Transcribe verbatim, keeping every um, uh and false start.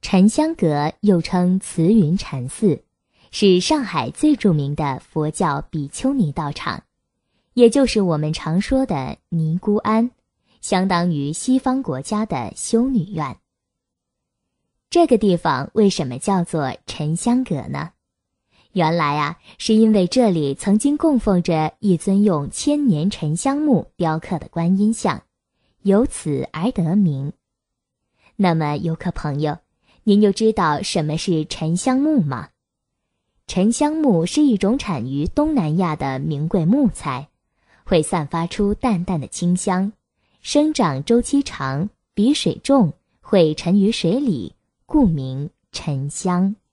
沉香阁又称慈云禅寺，是上海最著名的佛教比丘尼道场，也就是我们常说的尼姑庵，相当于西方国家的修女院。这个地方为什么叫做沉香阁呢？原来啊，是因为这里曾经供奉着一尊用千年沉香木雕刻的观音像，由此而得名。那么游客朋友，您又知道什么是沉香木吗？沉香木是一种产于东南亚的名贵木材，会散发出淡淡的清香，生长周期长，比水重，会沉于水里，故名沉香。